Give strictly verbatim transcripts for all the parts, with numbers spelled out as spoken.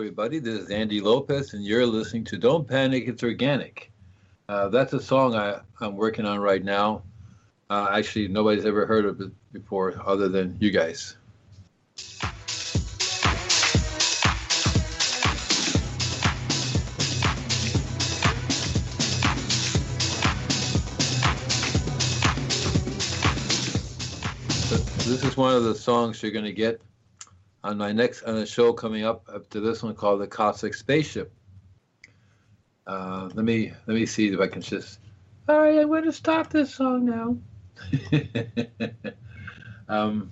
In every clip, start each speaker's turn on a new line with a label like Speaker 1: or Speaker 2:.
Speaker 1: everybody. This is Andy Lopez, and you're listening to Don't Panic, It's Organic. Uh, that's a song I, I'm working on right now. Uh, actually, nobody's ever heard of it before other than you guys. This is one of the songs you're going to get on my next on a show coming up after this one called The Cosmic Spaceship. Uh, let me let me see if I can just. All right, I'm going to stop this song now. um,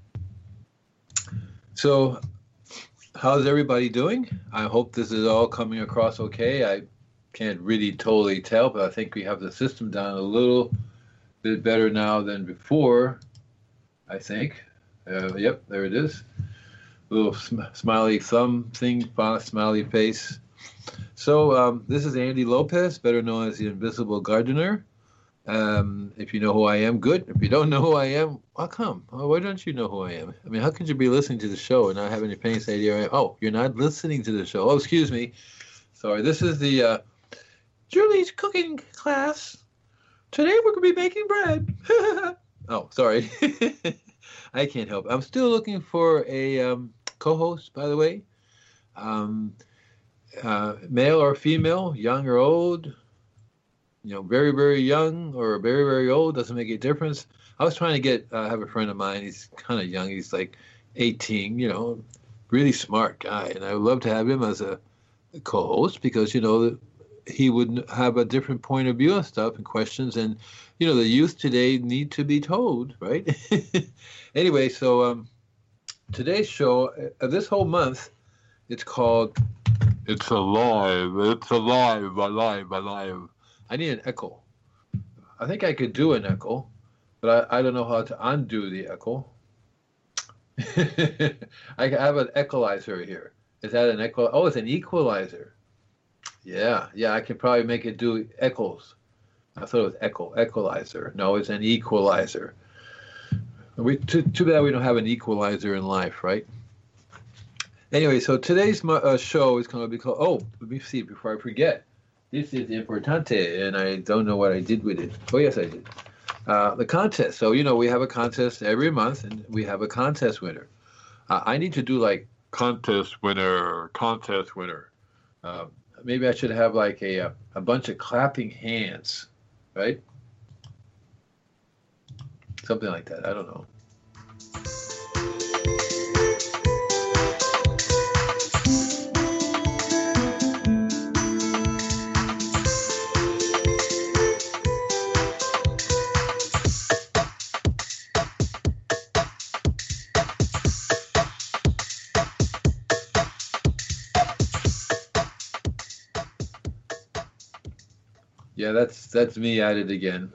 Speaker 1: so, how's everybody doing? I hope this is all coming across okay. I can't really totally tell, but I think we have the system down a little bit better now than before. I think. Uh, yep, there it is. Little sm- smiley thumb thing, smiley face. So um, this is Andy Lopez, better known as the Invisible Gardener. Um, if you know who I am, good. If you don't know who I am, how come? Oh, why don't you know who I am? I mean, how could you be listening to the show and not have any faintest idea? Oh, you're not listening to the show. Oh, excuse me. Sorry. This is the uh, Julie's cooking class. Today we're going to be making bread. Oh, sorry. I can't help it. I'm still looking for a um, co-host, by the way. Um, uh, male or female, young or old, you know, very, very young or very, very old, doesn't make a difference. I was trying to get, uh, I have a friend of mine, he's kind of young, he's like eighteen, you know, really smart guy. And I would love to have him as a, a co-host because, you know, he would have a different point of view on stuff and questions. And, you know, the youth today need to be told, right? Anyway, so um, today's show, uh, this whole month, it's called It's Alive, It's Alive, Alive, Alive. I need an echo. I think I could do an echo, but I, I don't know how to undo the echo. I have an equalizer here. Is that an echo? Oh, it's an equalizer. Yeah, yeah, I can probably make it do echoes. I thought it was echo, equalizer. No, it's an equalizer. We too, too bad we don't have an equalizer in life, right? Anyway, so today's uh, show is going to be called, oh, let me see before I forget. This is importante, and I don't know what I did with it. Oh, yes, I did. Uh, the contest. So, you know, we have a contest every month, and we have a contest winner. Uh, I need to do, like, contest winner, contest winner. Uh, maybe I should have, like, a, a bunch of clapping hands, right? Something like that. I don't know. Yeah, that's that's me at it again.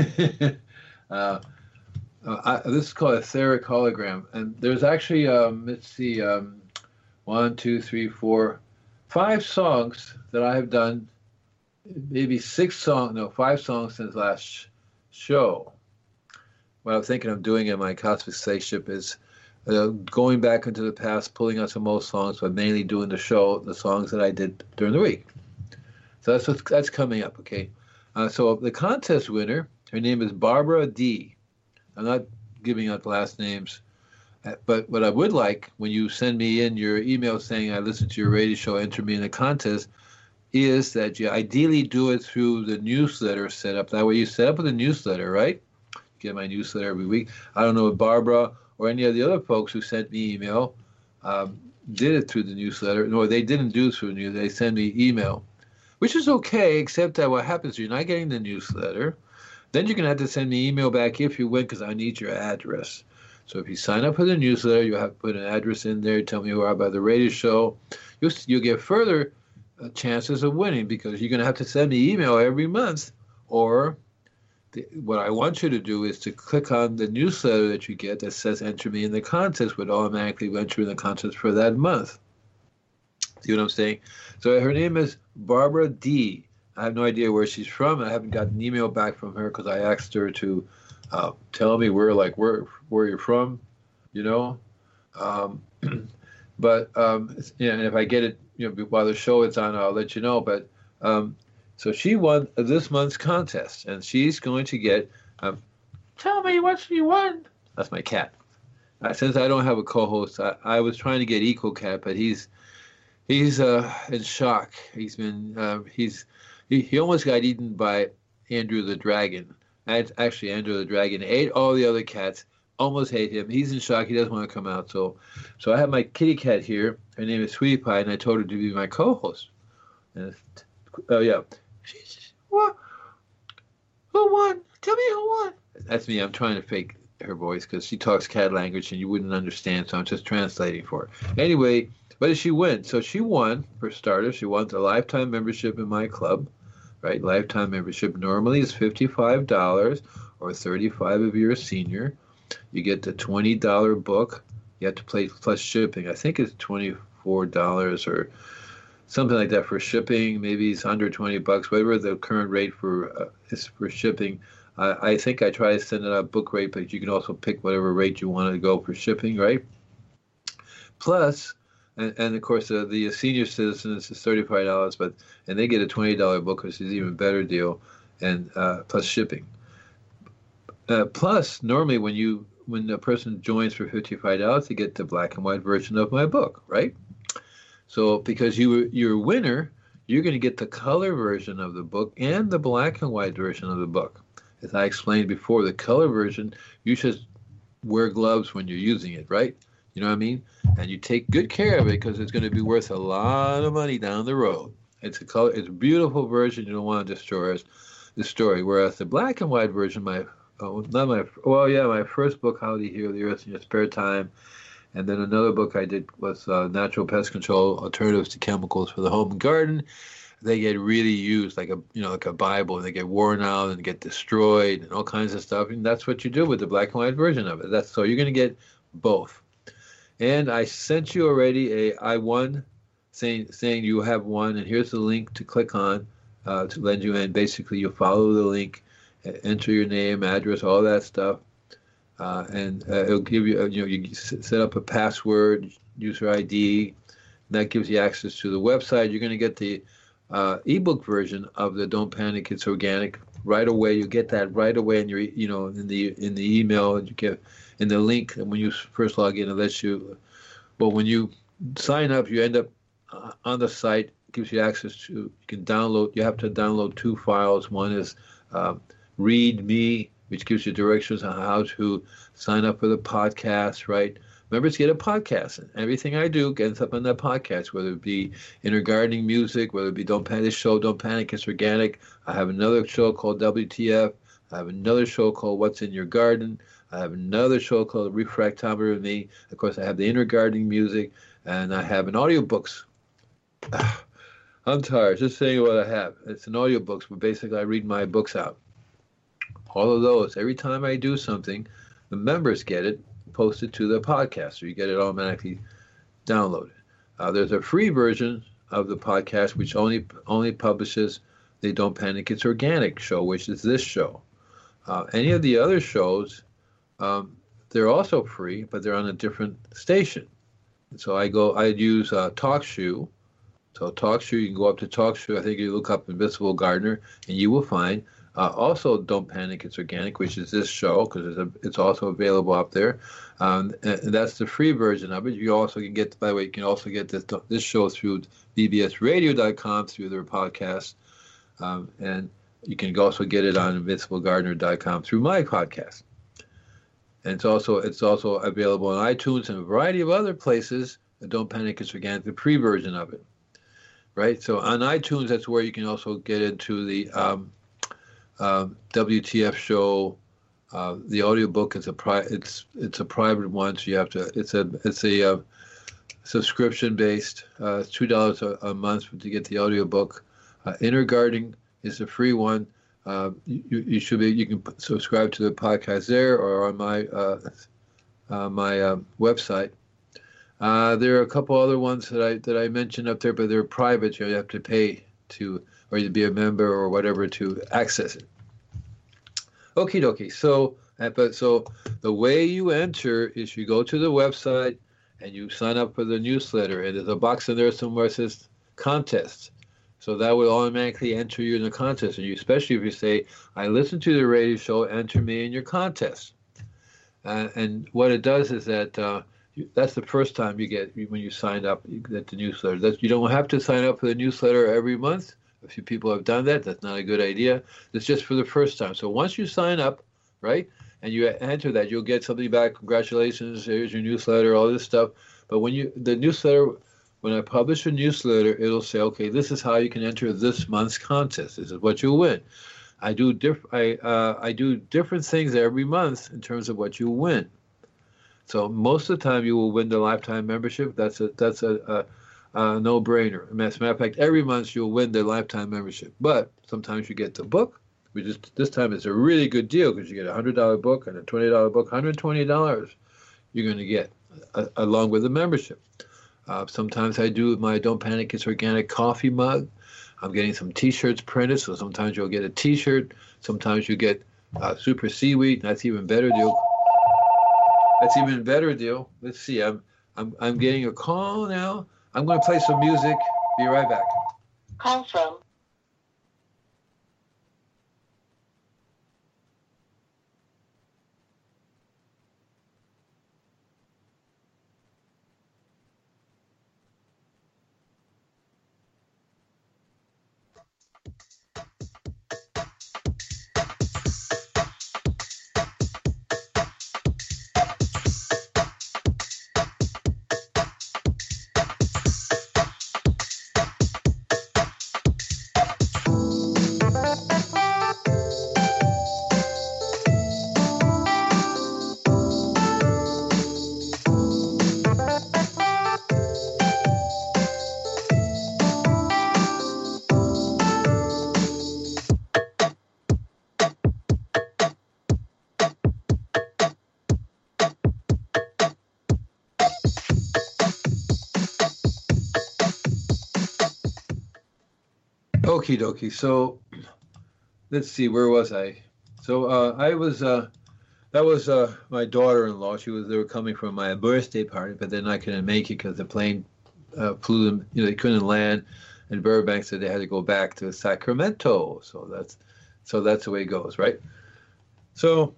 Speaker 1: uh, uh, I, this is called a etheric hologram, and there's actually um, let's see, um, one, two, three, four, five songs that I have done. Maybe six songs, no, five songs since last sh- show. What I'm thinking of doing in my Cosmic Spaceship is uh, going back into the past, pulling out some old songs, but mainly doing the show, the songs that I did during the week. So that's what's, that's coming up, okay? Uh, so the contest winner, her name is Barbara D. I'm not giving out the last names, uh, but what I would like, when you send me in your email saying I listened to your radio show, enter me in the contest, is that you ideally do it through the newsletter setup. That way you set up with a newsletter, right? Get my newsletter every week. I don't know if Barbara or any of the other folks who sent me email um, did it through the newsletter. No, they didn't do it through the newsletter. They send me email, which is okay, except that what happens is you're not getting the newsletter. Then you're going to have to send me email back if you win, because I need your address. So if you sign up for the newsletter, you have to put an address in there, tell me who are about the radio show. You'll, you'll get further uh, chances of winning, because you're going to have to send me email every month. Or the, what I want you to do is to click on the newsletter that you get that says enter me in the contest, would automatically enter in the contest for that month. See what I'm saying? So her name is Barbara D. I have no idea where she's from. I haven't got an email back from her because I asked her to uh, tell me where, like, where where you're from, you know. Um, but um, yeah, and if I get it you know, while the show is on, I'll let you know. But um, so she won this month's contest, and she's going to get. Um, Tell me what she won. That's my cat. Uh, since I don't have a co-host, I, I was trying to get Eco Cat, but he's he's uh, in shock. He's been uh, he's he, he almost got eaten by Andrew the Dragon. And actually, Andrew the Dragon ate all the other cats. Almost ate him. He's in shock. He doesn't want to come out. So, so I have my kitty cat here. Her name is Sweetie Pie, and I told her to be my co-host. And oh yeah, she's what? Who won? Tell me who won. That's me. I'm trying to fake her voice because she talks cat language and you wouldn't understand. So I'm just translating for her. Anyway, what did she win? So she won, for starters, she won a lifetime membership in my club. Right, lifetime membership normally is fifty-five dollars or thirty-five dollars if you're a senior. You get the twenty dollars book. You have to pay plus shipping. I think it's twenty-four dollars or something like that for shipping. Maybe it's under twenty bucks, whatever the current rate for uh, is for shipping. Uh, I think I try to send it out book rate, but you can also pick whatever rate you want to go for shipping, right? Plus, and, and of course, uh, the senior citizens is thirty-five dollars, but and they get a twenty dollars book, which is an even better deal, and uh, plus shipping. Uh, plus, normally when you when a person joins for fifty-five dollars, they get the black and white version of my book, right? So because you you're a winner, you're going to get the color version of the book and the black and white version of the book. As I explained before, the color version, you should wear gloves when you're using it, right? You know what I mean? And you take good care of it because it's going to be worth a lot of money down the road. It's a color, it's a beautiful version. You don't want to destroy the story. Whereas the black and white version, my Oh, not my, well, yeah, my first book, How to Heal the Earth in Your Spare Time. And then another book I did was uh, Natural Pest Control, Alternatives to Chemicals for the Home and Garden. They get really used like a, you know, like a Bible, and they get worn out and get destroyed and all kinds of stuff. And that's what you do with the black and white version of it. That's so you're going to get both. And I sent you already a I won saying, saying you have won. And here's the link to click on uh, to lend you in. Basically, you follow the link. Enter your name, address, all that stuff, uh, and uh, it'll give you, uh, you know, you set up a password, user I D, and that gives you access to the website. You're going to get the uh, ebook version of the Don't Panic, It's Organic right away. You get that right away in your, you know, in the in the email. You get in the link, and when you first log in, it lets you. Well, when you sign up, you end up uh, on the site. It gives you access to. You can download. You have to download two files. One is um, Read Me, which gives you directions on how to sign up for the podcast, right? Members get a podcast, and everything I do gets up on that podcast, whether it be Inner Gardening Music, whether it be Don't Panic Show, Don't Panic, It's Organic. I have another show called W T F. I have another show called What's in Your Garden. I have another show called Refractometer of Me. Of course, I have the Inner Gardening Music, and I have an audiobooks. I'm tired just saying what I have. It's an audiobooks, but basically I read my books out. All of those, every time I do something, the members get it posted to the podcast, so you get it automatically downloaded. Uh, there's a free version of the podcast, which only only publishes the Don't Panic, It's Organic show, which is this show. Uh, any of the other shows, um, they're also free, but they're on a different station. So I go, I use uh, TalkShoe. So TalkShoe, you can go up to TalkShoe. I think you look up Invincible Gardener, and you will find. Uh, also, Don't Panic, It's Organic, which is this show, because it's, a, it's also available up there. Um, and, and that's the free version of it. You also can get, by the way, you can also get this this show through b b s radio dot com through their podcast. Um, and you can also get it on invincible gardener dot com through my podcast. And it's also it's also available on iTunes and a variety of other places. Don't Panic, It's Organic, the pre version of it. Right? So on iTunes, that's where you can also get into the um, Uh, W T F show. Uh, the audiobook is a pri- it's it's a private one, so you have to. It's a it's a uh, subscription based. Uh, it's two dollars a month to get the audiobook. Uh, Inner Gardening is a free one. Uh, you you should be you can subscribe to the podcast there or on my uh, uh, my uh, website. Uh, there are a couple other ones that I that I mentioned up there, but they're private. You have to pay to. Or to be a member or whatever to access it. Okie dokie. So, but so the way you enter is you go to the website and you sign up for the newsletter, and there's a box in there somewhere that says contest. So that will automatically enter you in the contest. And you, especially if you say, I listen to the radio show, enter me in your contest. Uh, and what it does is that uh, you, that's the first time you get, when you sign up, you get the newsletter. That, you don't have to sign up for the newsletter every month. A few people have done that. That's not a good idea. It's just for the first time. So once you sign up, right, and you enter that, you'll get something back. Congratulations, here's your newsletter, all this stuff. But when you, the newsletter, when I publish a newsletter, it'll say, okay, this is how you can enter this month's contest. This is what you'll win. I do diff- I uh, I do different things every month in terms of what you win. So most of the time you will win the lifetime membership. That's a that's a, a, a no-brainer. As a matter of fact, every month you'll win the lifetime membership. But sometimes you get the book. We just this time it's a really good deal because you get a hundred dollar book and a twenty dollar book. one hundred twenty dollars you're going to get uh, along with the membership. Uh, sometimes I do my Don't Panic, It's Organic coffee mug. I'm getting some T-shirts printed, so sometimes you'll get a T-shirt. Sometimes you get uh, Super Seaweed. That's even better deal. That's even better deal. Let's see. I'm I'm I'm getting a call now. I'm going to play some music. Be right back.
Speaker 2: Call from.
Speaker 1: Okie dokie. So let's see, where was I? So uh, I was, uh, that was uh, my daughter-in-law. She was, they were coming from my birthday party, but they're not going to make it because the plane uh, flew them, you know, they couldn't land in Burbank, so they had to go back to Sacramento. So that's, so that's the way it goes, right? So,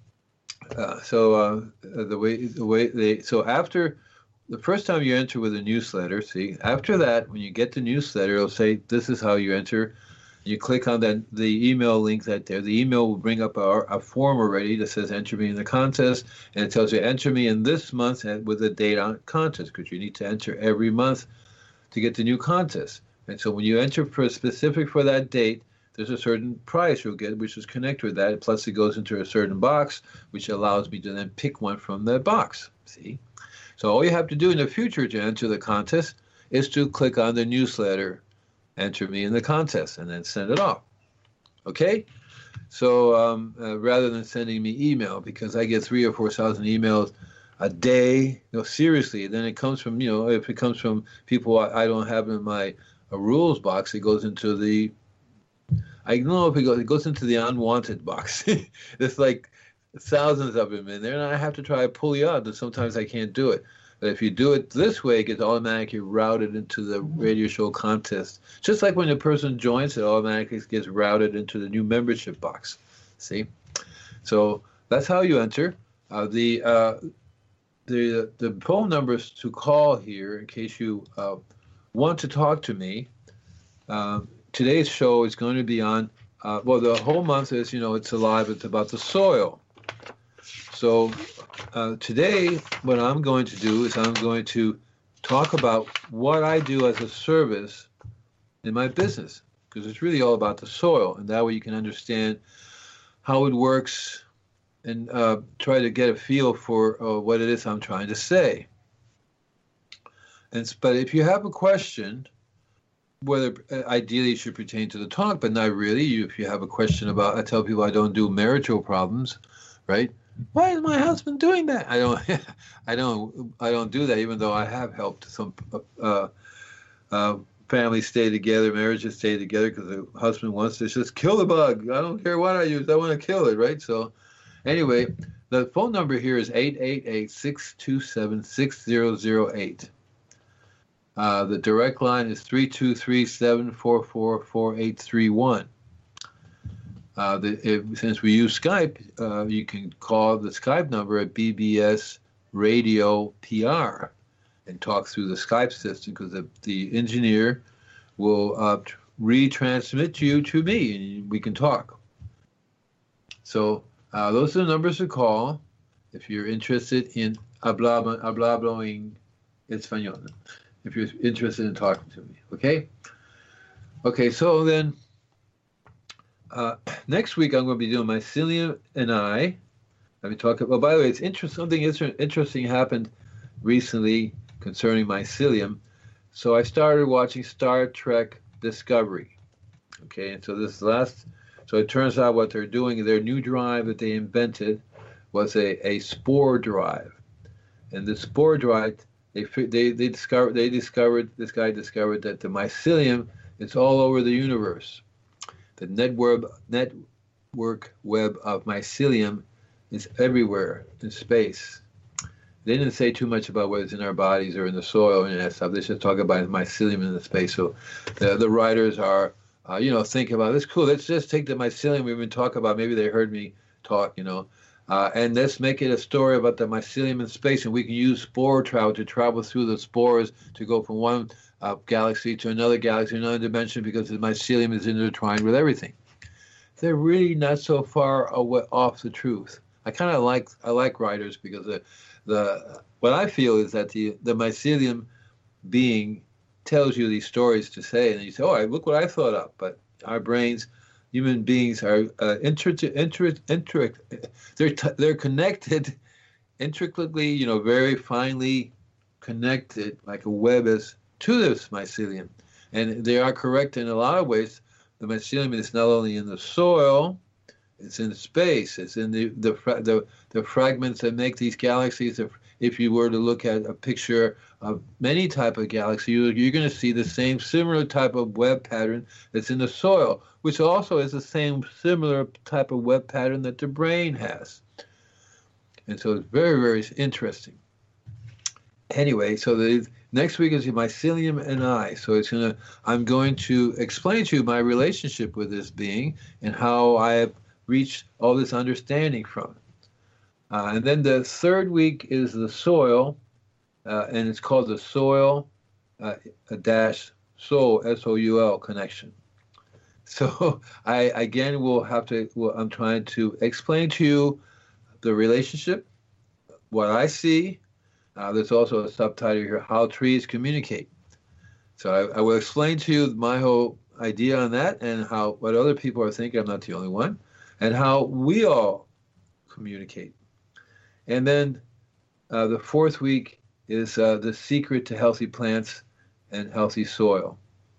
Speaker 1: uh, so uh, the way, the way they, so after, the first time you enter with a newsletter, see, after that, when you get the newsletter, it'll say, this is how you enter. You click on that the email link that there. The email will bring up a, a form already that says enter me in the contest, and it tells you enter me in this month with a date on contest, because you need to enter every month to get the new contest. And so when you enter for a specific for that date, there's a certain price you'll get, which is connected with that. Plus, it goes into a certain box, which allows me to then pick one from that box. See? So all you have to do in the future to enter the contest is to click on the newsletter, enter me in the contest, and then send it off. Okay? So um, uh, rather than sending me email, because I get three or four thousand emails a day, no, seriously, then it comes from, you know, if it comes from people I, I don't have in my uh, rules box, it goes into the, I don't know if it goes, it goes into the unwanted box. It's like thousands of them in there, and I have to try to pull you out, and sometimes I can't do it. But if you do it this way, it gets automatically routed into the radio show contest. Just like when a person joins, it automatically gets routed into the new membership box. See? So that's how you enter. Uh, the uh, the the phone numbers to call here, in case you uh, want to talk to me. Uh, today's show is going to be on, uh, well, the whole month is, you know, it's alive. It's about the soil. So uh, today, what I'm going to do is I'm going to talk about what I do as a service in my business, because it's really all about the soil, and that way you can understand how it works and uh, try to get a feel for uh, what it is I'm trying to say. And but if you have a question, whether uh, ideally it should pertain to the talk, but not really. You, if you have a question about, I tell people I don't do marital problems, right? Why is my husband doing that? I don't, I don't, I don't do that. Even though I have helped some uh, uh, families stay together, marriages stay together, because the husband wants to just kill the bug. I don't care what I use. I want to kill it, right? So, anyway, the phone number here is eight eight eight, six two seven, six zero zero eight. Uh, the direct line is three two three, seven four four, four eight three one. Uh, the, if, since we use Skype, uh, you can call the Skype number at B B S Radio P R and talk through the Skype system, because the, the engineer will uh, retransmit you to me and we can talk. So uh, those are the numbers to call if you're interested in hablar, hablar en español, if you're interested in talking to me, okay? Okay, so then uh, next week I'm going to be doing mycelium and I. Let me talk about, by the way, it's interest, something interesting happened recently concerning mycelium. So I started watching Star Trek Discovery. Okay, and so this last, so it turns out what they're doing, their new drive that they invented was a, a spore drive. And the spore drive, they they they discovered they discovered this guy discovered that the mycelium is all over the universe. The network network web of mycelium is everywhere in space. They didn't say too much about whether it's in our bodies or in the soil and that stuff. They just talk about mycelium in the space. So the, the writers are, uh, you know, thinking about this. Cool. Let's just take the mycelium we've been talking about. Maybe they heard me talk, you know, uh, and let's make it a story about the mycelium in space. And we can use spore travel to travel through the spores to go from one uh, galaxy to another galaxy, another dimension, because the mycelium is intertwined with everything. They're really not so far away off the truth. I kind of like I like writers because the the what I feel is that the the mycelium being tells you these stories to say, and you say, "Oh, look what I thought up." But our brains, human beings, are uh, inter inter inter they're t they're connected intricately, you know, very finely connected, like a web is to this mycelium, and they are correct in a lot of ways. The mycelium is not only in the soil. It's in space. It's in the the the, the fragments that make these galaxies. If, if you were to look at a picture of many type of galaxy, you, you're going to see the same similar type of web pattern that's in the soil, which also is the same similar type of web pattern that the brain has. And so it's very, very interesting. Anyway, so the next week is mycelium and I. So it's gonna. I'm going to explain to you my relationship with this being and how I have reach all this understanding from. Uh, and then the third week is the soil, uh, and it's called the soil uh, dash soul, S O U L connection. So I, again, will have to, well, I'm trying to explain to you the relationship, what I see. Uh, there's also a subtitle here, how trees communicate. So I, I will explain to you my whole idea on that and how what other people are thinking. I'm not the only one. And how we all communicate. And then uh, the fourth week is uh, the secret to healthy plants and healthy soil.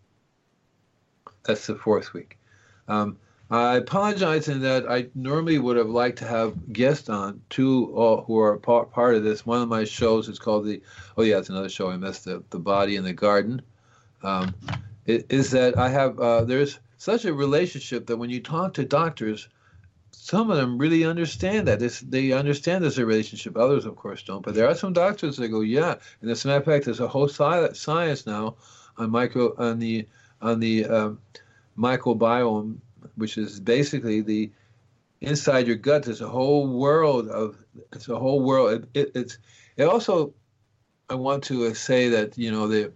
Speaker 1: That's the fourth week. Um, I apologize in that I normally would have liked to have guests on, two uh, who are part, part of this. One of my shows is called the, oh yeah, it's another show I missed, the, the Body in the Garden. Um, it, is that I have, uh, there's such a relationship that when you talk to doctors, some of them really understand that. This, they understand there's a relationship. Others, of course, don't. But there are some doctors that go, yeah. And as a matter of fact, there's a whole science now on micro on the on the um, microbiome, which is basically the inside your gut. There's a whole world of it's a whole world. It, it, it's it also. I want to say that you know the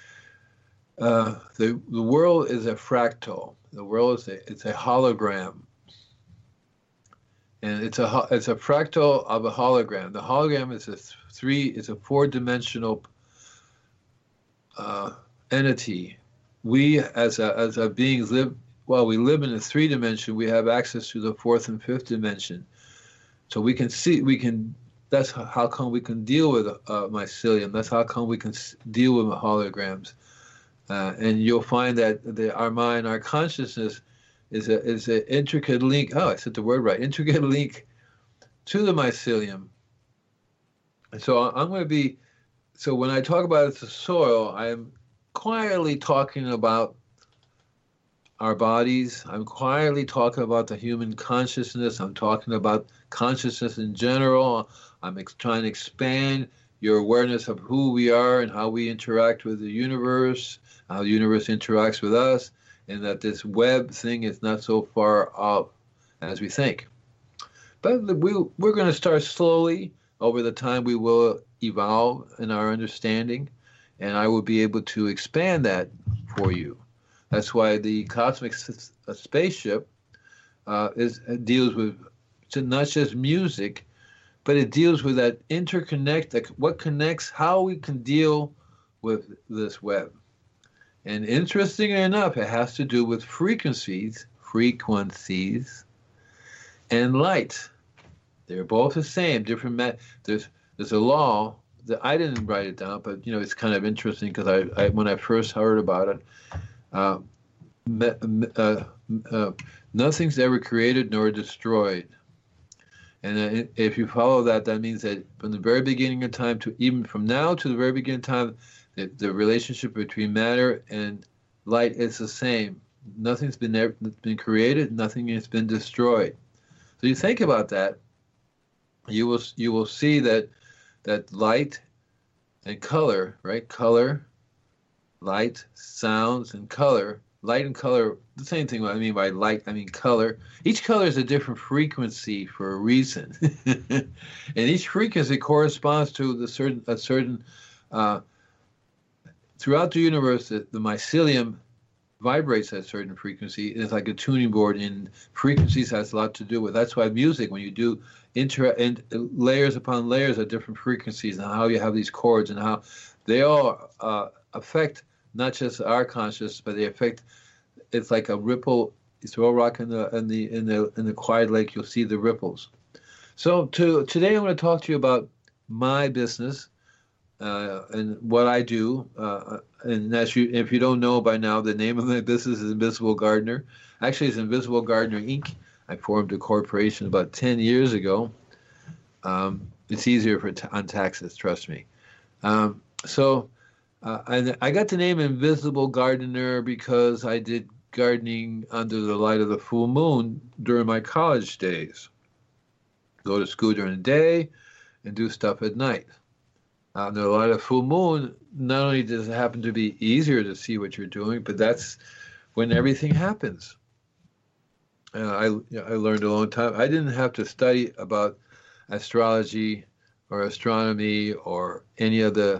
Speaker 1: uh, the the world is a fractal. The world is a, it's a hologram. And it's a it's a fractal of a hologram. The hologram is a three is a four-dimensional uh, entity. We as a as a beings live while we live in a three dimension. We have access to the fourth and fifth dimension, so we can see we can. That's how come we can deal with uh, mycelium. That's how come we can deal with holograms. Uh, and you'll find that the, our mind, our consciousness, is a is an intricate link. Oh, I said the word right. Intricate link to the mycelium. And so I'm going to be. So when I talk about the soil, I am quietly talking about our bodies. I'm quietly talking about the human consciousness. I'm talking about consciousness in general. I'm ex- trying to expand your awareness of who we are and how we interact with the universe, how the universe interacts with us, and that this web thing is not so far out as we think. But we, we're going to start slowly. Over the time, we will evolve in our understanding, and I will be able to expand that for you. That's why the cosmic s- uh, spaceship uh, is uh, deals with not just music, but it deals with that interconnect, like what connects, how we can deal with this web. And interestingly enough, it has to do with frequencies, frequencies, and light. They're both the same, different. Ma- there's there's a law that I didn't write it down, but you know it's kind of interesting because I, I when I first heard about it, uh, me, uh, uh, nothing's ever created nor destroyed. And uh, if you follow that, that means that from the very beginning of time to even from now to the very beginning of time, the, the relationship between matter and light is the same. Nothing's been ever, been created, nothing has been destroyed. So you think about that, you will you will see that that light and color, right? Color, light, sounds, and color. Light and color, the same thing. What I mean by light, I mean color. Each color is a different frequency for a reason, and each frequency corresponds to the certain a certain. Uh, throughout the universe, the, the mycelium vibrates at a certain frequency. It's like a tuning board, and frequencies has a lot to do with. That's why music, when you do inter and layers upon layers of different frequencies, and how you have these chords, and how they all uh, affect not just our consciousness, but they affect. It's like a ripple. You throw a rock in the in the in the in the quiet lake, you'll see the ripples. So to today, I'm going to talk to you about my business uh, and what I do. Uh, and as you, if you don't know by now, the name of my business is Invisible Gardener. Actually, it's Invisible Gardener Incorporated. I formed a corporation about ten years ago. Um, it's easier for t- on taxes, trust me. Um, so uh, I, I got the name Invisible Gardener because I did gardening under the light of the full moon during my college days. Go to school during the day and do stuff at night. Uh, under the light of full moon, not only does it happen to be easier to see what you're doing, but that's when everything happens. Uh, I you know, I learned a long time. I didn't have to study about astrology or astronomy or any of the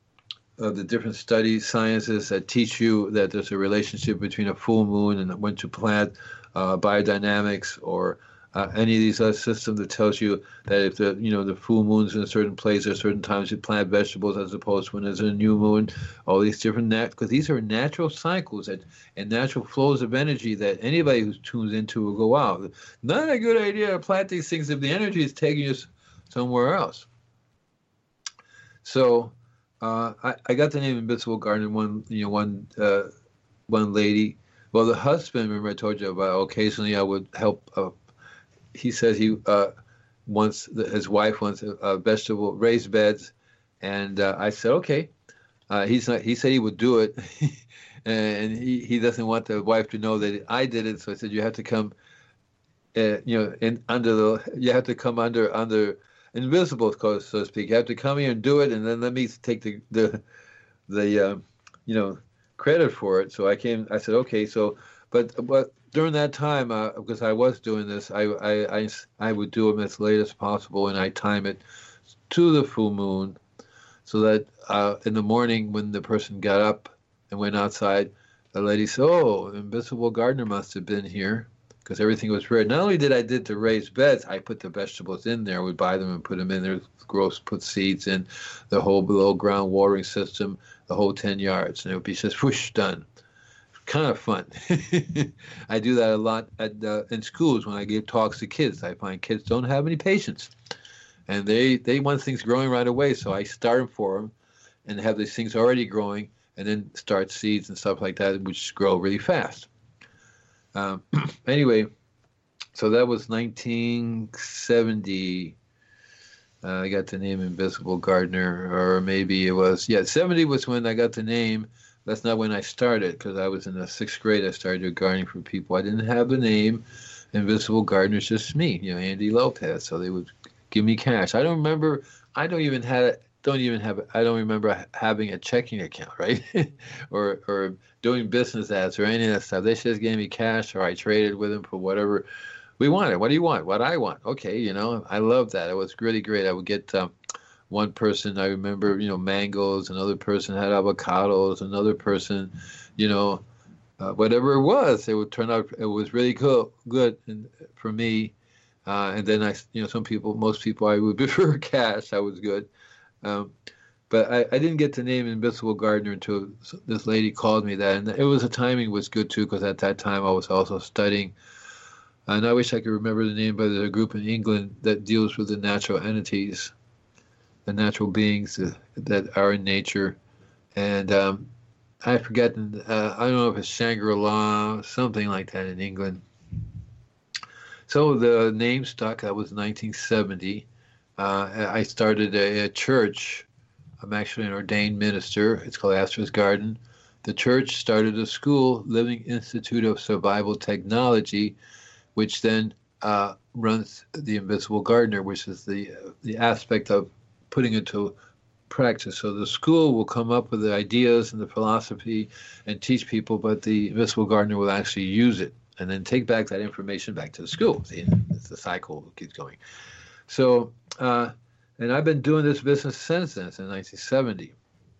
Speaker 1: of the different study sciences that teach you that there's a relationship between a full moon and when to plant uh, biodynamics or uh, any of these other systems that tells you that if the you know the full moon's in a certain place at certain times you plant vegetables as opposed to when there's a new moon, all these different nat because these are natural cycles that and natural flows of energy that anybody who tunes into will go out. Not a good idea to plant these things if the energy is taking you somewhere else. So uh, I, I got the name Invisible Gardener. One, you know, one, uh, one lady. Well, the husband. Remember, I told you about. Occasionally, I would help. Uh, he says he uh, wants the, his wife wants a, a vegetable raised beds, and uh, I said okay. Uh, he's not. He said he would do it, and he, he doesn't want the wife to know that I did it. So I said you have to come. Uh, you know, in under the you have to come under under invisible, so to speak. You have to come here and do it, and then let me take the the the uh, you know credit for it. So I came. I said okay. So, but but during that time, uh, because I was doing this, I, I I I would do them as late as possible, and I time it to the full moon, so that uh, in the morning when the person got up and went outside, the lady said, "Oh, Invisible Gardener must have been here." Because everything was red. Not only did I did the raised beds, I put the vegetables in there. We buy them and put them in there. Grow, put seeds in, the whole below ground watering system, the whole ten yards, and it would be just whoosh done. Kind of fun. I do that a lot at uh, in schools when I give talks to kids. I find kids don't have any patience, and they they want things growing right away. So I start them for them, and have these things already growing, and then start seeds and stuff like that, which grow really fast. Um, anyway, so that was nineteen seventy. Uh, I got the name Invisible Gardener, or maybe it was, yeah, seventy was when I got the name. that's not when I started, because I was in the sixth grade. I started doing gardening for people. I didn't have the name Invisible Gardener, just me, you know, Andy Lopez. So they would give me cash. I don't remember. I don't even have. Don't even have. I don't remember having a checking account, right, or or doing business ads or any of that stuff. They just gave me cash, or I traded with them for whatever we wanted. What do you want? What I want? Okay, you know, I love that. It was really great. I would get. Um, One person, I remember, you know, mangoes. Another person had avocados. Another person, you know, uh, whatever it was, it would turn out. It was really cool, good and, for me. Uh, and then I, you know, some people, most people, I would prefer cash. That was good. Um, but I, I didn't get the name Invisible Gardener until this lady called me that, and it was the timing was good too, because at that time I was also studying. And I wish I could remember the name, but there's a group in England that deals with the natural entities, the natural beings that are in nature. And um, I forget, uh, I don't know if it's Shangri-La, something like that in England. So the name stuck. That was nineteen seventy. Uh, I started a, a church. I'm actually an ordained minister. It's called Astra's Garden. The church started a school, Living Institute of Survival Technology, which then uh, runs the Invisible Gardener, which is the the aspect of putting into practice. So the school will come up with the ideas and the philosophy and teach people, but the Invisible Gardener will actually use it and then take back that information back to the school. See, it's the cycle that keeps going. So, uh, and I've been doing this business since then, since nineteen seventy.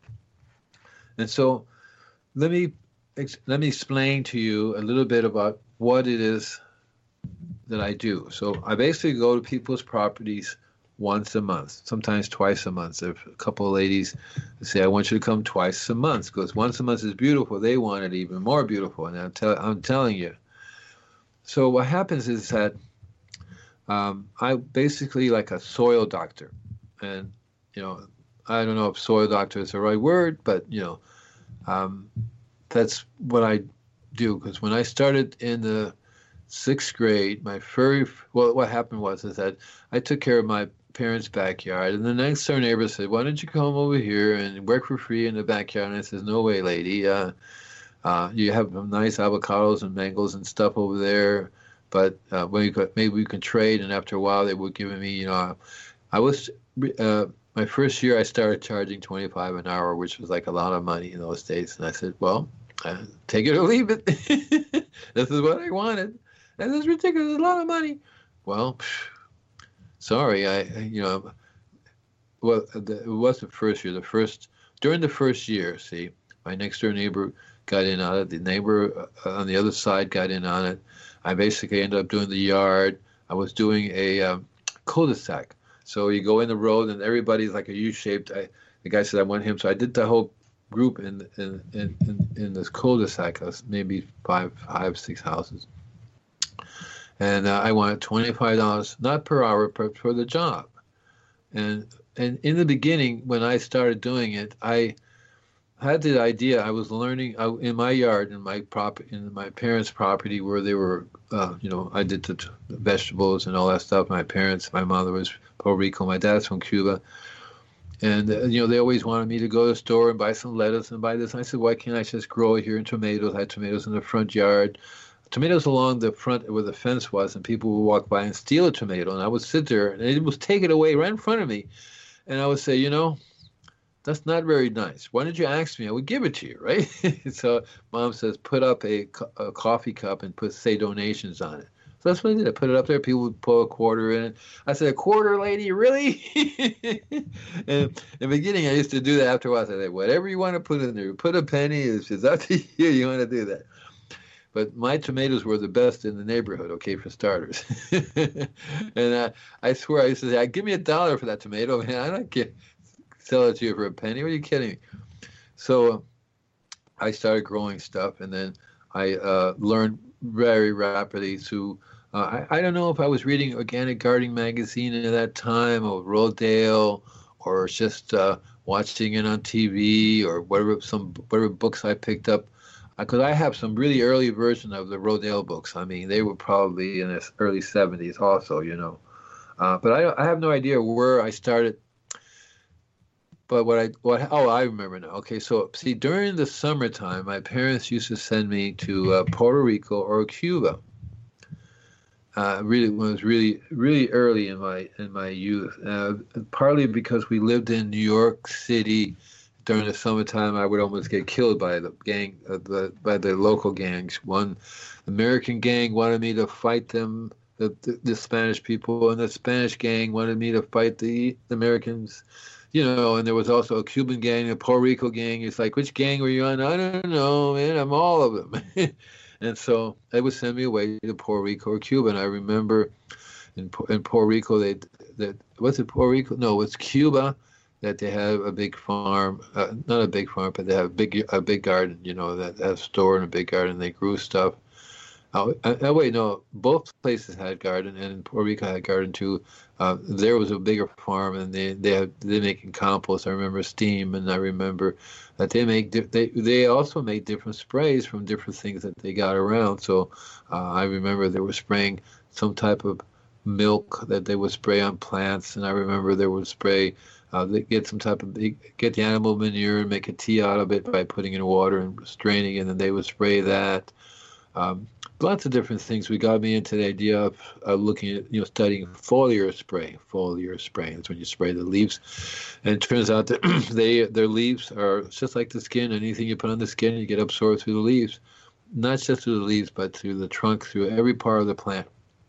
Speaker 1: And so let me let me explain to you a little bit about what it is that I do. So I basically go to people's properties once a month, sometimes twice a month. If a couple of ladies say, I want you to come twice a month, because once a month is beautiful, they want it even more beautiful. And I'm, tell, I'm telling you. So what happens is that um, I basically like a soil doctor. And, you know, I don't know if soil doctor is the right word, but, you know, um, that's what I do. Because when I started in the sixth grade, my very, well, what happened was is that I took care of my parents' backyard, and the next door neighbor said, why don't you come over here and work for free in the backyard? And I said, no way, lady. Uh, uh, you have nice avocados and mangoes and stuff over there, but uh, maybe, maybe we can trade. And after a while, they were giving me, you know, I was, uh, my first year, I started charging twenty-five an hour, which was like a lot of money in those days. And I said, well, uh, take it or leave it. This is what I wanted. And this is ridiculous, a lot of money. Well, phew, sorry, I, you know, well, the, it was the first year. The first, during the first year, see, my next door neighbor got in on it. The neighbor uh, on the other side got in on it. I basically ended up doing the yard. I was doing a um, cul-de-sac. So you go in the road and everybody's like a U-shaped. I, the guy said, I want him. So I did the whole group in in in, in, in this cul-de-sac, maybe five, five, six houses. And uh, I wanted twenty-five dollars, not per hour, but for the job. And and in the beginning, when I started doing it, I had the idea. I was learning I, in my yard, in my prop, in my parents' property, where they were, uh, you know, I did the, the vegetables and all that stuff. My parents, my mother was Puerto Rico, my dad's from Cuba, and uh, you know, they always wanted me to go to the store and buy some lettuce and buy this. And I said, why can't I just grow it here in tomatoes? I had tomatoes in the front yard. Tomatoes along the front where the fence was, and people would walk by and steal a tomato, and I would sit there, and it was taken away right in front of me, and I would say, you know, that's not very nice. Why didn't you ask me? I would give it to you, right? So Mom says, put up a, a coffee cup and put, say, donations on it. So that's what I did. I put it up there. People would put a quarter in it. I said, a quarter, lady, really? And in the beginning, I used to do that. After a while, I said, whatever you want to put in there, put a penny. It's just up to you. You want to do that. But my tomatoes were the best in the neighborhood, okay, for starters. And uh, I swear, I used to say, give me a dollar for that tomato. Man, I don't get, sell it to you for a penny. What are you kidding me? So uh, I started growing stuff, and then I uh, learned very rapidly to, uh, I, I don't know if I was reading Organic Gardening magazine at that time, or Rodale, or just uh, watching it on T V, or whatever, some whatever books I picked up. Because I have some really early version of the Rodale books. I mean, they were probably in the early seventies also, you know. Uh, but I, I have no idea where I started but what I what oh I remember now. Okay, so see, during the summertime, my parents used to send me to uh, Puerto Rico or Cuba. Uh, really, when it was really really early in my in my youth. Uh, partly because we lived in New York City during the summertime, I would almost get killed by the gang, uh, the by the local gangs. One American gang wanted me to fight them, the, the, the Spanish people, and the Spanish gang wanted me to fight the, the Americans. You know, and there was also a Cuban gang, a Puerto Rico gang. It's like, which gang were you on? I don't know, man. I'm all of them. And so they would send me away to Puerto Rico or Cuba. And I remember in in Puerto Rico, they that was it Puerto Rico? No, it's Cuba. That they have a big farm, uh, not a big farm, but they have a big a big garden. You know, that have a store and a big garden. They grew stuff. Oh, uh, wait, no, both places had garden, and Puerto Rico had garden too. Uh, there was a bigger farm, and they they had they making compost. I remember steam, and I remember that they make di- they they also make different sprays from different things that they got around. So uh, I remember they were spraying some type of milk that they would spray on plants, and I remember they would spray. Uh, they get some type of get the animal manure and make a tea out of it by putting in water and straining it, and then they would spray that. Um, lots of different things. We got me into the idea of uh, looking at, you know, studying foliar spray. Foliar spray. That's when you spray the leaves. And it turns out that they their leaves are just like the skin. Anything you put on the skin, you get absorbed through the leaves. Not just through the leaves, but through the trunk, through every part of the plant.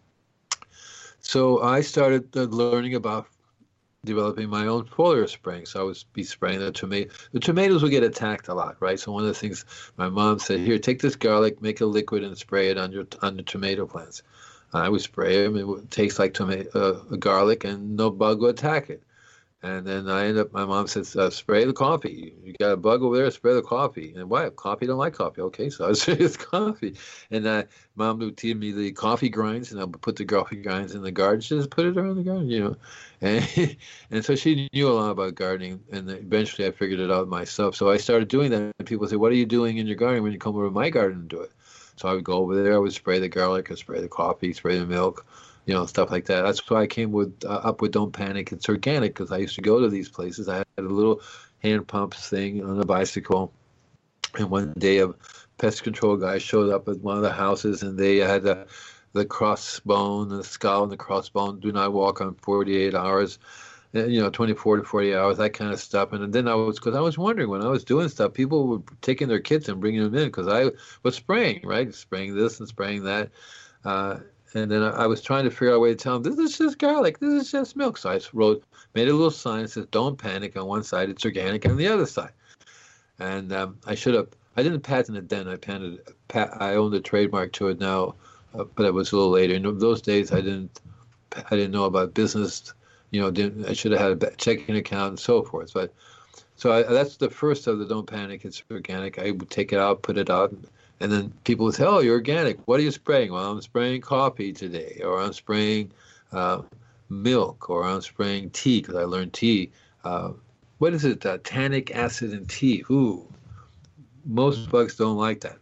Speaker 1: So I started uh, learning about developing my own foliar spraying. So I would be spraying the tomato. The tomatoes would get attacked a lot, right? So one of the things my mom said, here, take this garlic, make a liquid, and spray it on your on the tomato plants. I would spray them. It would taste like tomato uh, garlic, and no bug would attack it. And then I end up, my mom says, uh, spray the coffee. You got a bug over there, spray the coffee. And why? Coffee don't like coffee. Okay, so I spray this coffee. And uh, mom would give me the coffee grinds, and I would put the coffee grinds in the garden. She just put it around the garden, you know. And, and so she knew a lot about gardening, and eventually I figured it out myself. So I started doing that, and people say, what are you doing in your garden when you come over to my garden and do it? So I would go over there, I would spray the garlic, I'd spray the coffee, spray the milk, you know, stuff like that. That's why I came with uh, up with Don't Panic. It's organic, because I used to go to these places. I had a little hand pump thing on a bicycle, and one day a pest control guy showed up at one of the houses, and they had a, the crossbone, the skull, and the crossbone. Do not walk on forty-eight hours, you know, twenty-four to forty hours, that kind of stuff. And then I was, because I was wondering when I was doing stuff, people were taking their kids and bringing them in, because I was spraying, right, spraying this and spraying that. Uh, And then I was trying to figure out a way to tell them, this is just garlic, this is just milk. So I wrote, made a little sign that says, don't panic on one side, it's organic on the other side. And um, I should have, I didn't patent it then, I patented, I owned a trademark to it now, uh, but it was a little later. In those days, I didn't, I didn't know about business, you know, didn't, I should have had a checking account and so forth. But so I, that's the first of the don't panic, it's organic. I would take it out, put it out, and, And then people would say, oh, you're organic. What are you spraying? Well, I'm spraying coffee today, or I'm spraying uh, milk, or I'm spraying tea, because I learned tea. Uh, what is it? Uh, tannic acid in tea. Ooh, most bugs don't like that,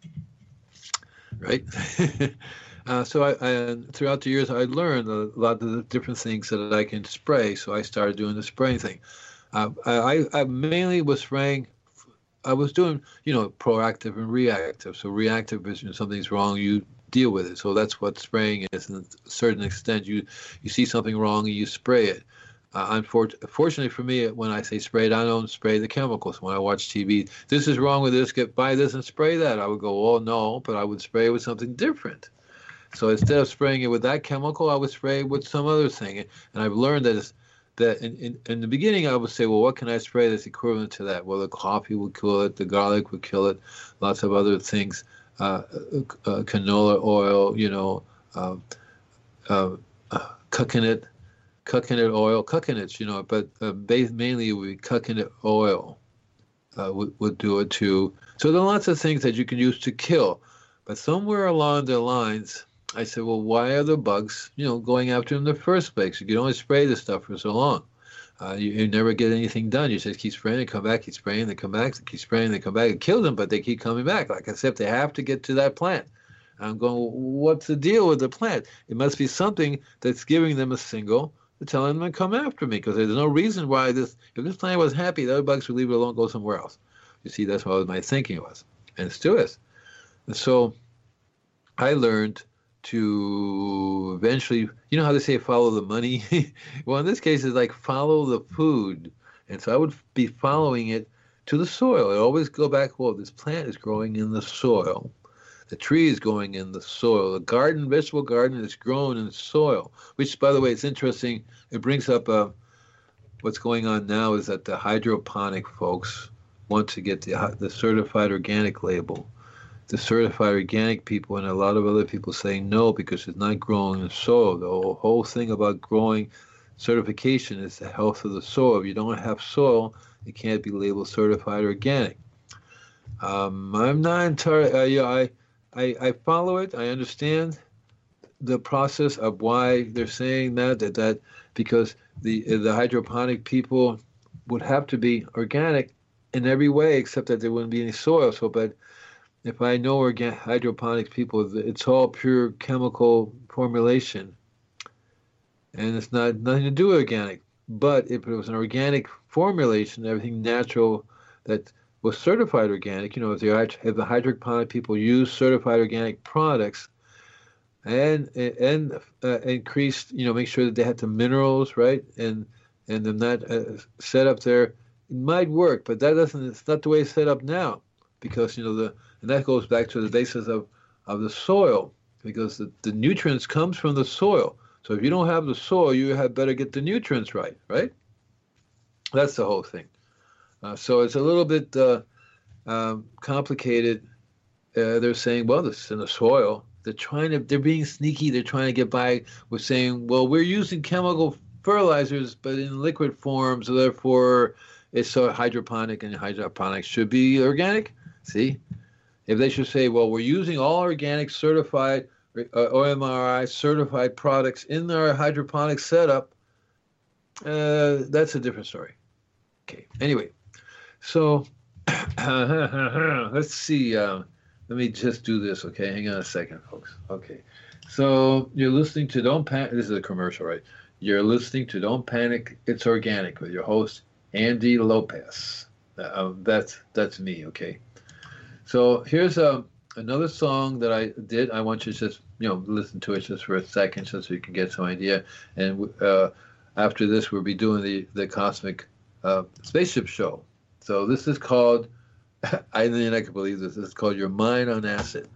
Speaker 1: right? uh, so I, I, throughout the years, I learned a lot of the different things that I can spray, so I started doing the spraying thing. Uh, I, I mainly was spraying I was doing, you know, proactive and reactive. So reactive is when something's wrong, you deal with it. So that's what spraying is. And to a certain extent, you you see something wrong and you spray it. Uh, unfortunately for me, when I say spray it, I don't spray the chemicals. When I watch T V, this is wrong with this, get buy this and spray that. I would go, oh, no, but I would spray it with something different. So instead of spraying it with that chemical, I would spray it with some other thing. And I've learned that it's, that in, in, in the beginning, I would say, well, what can I spray that's equivalent to that? Well, the coffee would kill it, the garlic would kill it, lots of other things, uh, uh, canola oil, you know, uh, uh, uh, coconut, coconut oil, coconuts, you know, but uh, mainly it would be coconut oil uh, would, would do it too. So there are lots of things that you can use to kill. But somewhere along the lines, I said, well, why are the bugs, you know, going after them in the first place? You can only spray this stuff for so long. Uh, you, you never get anything done. You just keep spraying, they come back, keep spraying, they come back, they keep spraying, they come back. It kills them, but they keep coming back. Like I said, they have to get to that plant. I'm going, what's the deal with the plant? It must be something that's giving them a single they're telling them to come after me because there's no reason why this. If this planet was happy, the other bugs would leave it alone, go somewhere else. You see, that's what my thinking was, and it still is. And so I learned to eventually, you know how they say follow the money? Well, in this case, it's like follow the food. And so I would be following it to the soil. I always go back, well, this plant is growing in the soil. The tree is growing in the soil. The garden, vegetable garden, is grown in soil, which, by the way, it's interesting. It brings up uh, what's going on now is that the hydroponic folks want to get the, the certified organic label. The certified organic people and a lot of other people saying no because it's not growing in soil. The whole, whole thing about growing certification is the health of the soil. If you don't have soil, it can't be labeled certified organic. Um, I'm not entirely, uh, yeah, I, I, I follow it. I understand the process of why they're saying that, that, that because the, the hydroponic people would have to be organic in every way except that there wouldn't be any soil. So, but if I know organic hydroponics people, it's all pure chemical formulation, and it's not nothing to do with organic. But if it was an organic formulation, everything natural that was certified organic, you know, if the if the hydroponic people use certified organic products, and and uh, increased, you know, make sure that they had the minerals right, and and then that uh, set up there, it might work. But that doesn't. It's not the way it's set up now, because you know the. And that goes back to the basis of, of the soil, because the, the nutrients comes from the soil. So if you don't have the soil, you had better get the nutrients right, right? That's the whole thing. Uh, so it's a little bit uh, um, complicated. Uh, they're saying, well, this is in the soil. They're trying to, they're being sneaky. They're trying to get by with saying, well, we're using chemical fertilizers, but in liquid form, so therefore it's so hydroponic, and hydroponics should be organic. See? If they should say, well, we're using all organic certified, uh, O M R I certified products in our hydroponic setup, uh, that's a different story. Okay, anyway, so let's see. Uh, let me just do this, okay? Hang on a second, folks. Okay, so you're listening to Don't Panic. This is a commercial, right? You're listening to Don't Panic, It's Organic with your host, Andy Lopez. Uh, that's, that's me, okay? So here's a, another song that I did. I want you to just, you know, listen to it just for a second so you can get some idea. And uh, after this, we'll be doing the, the Cosmic uh, Spaceship Show. So this is called, I think I can believe this, this is called Your Mind on Acid.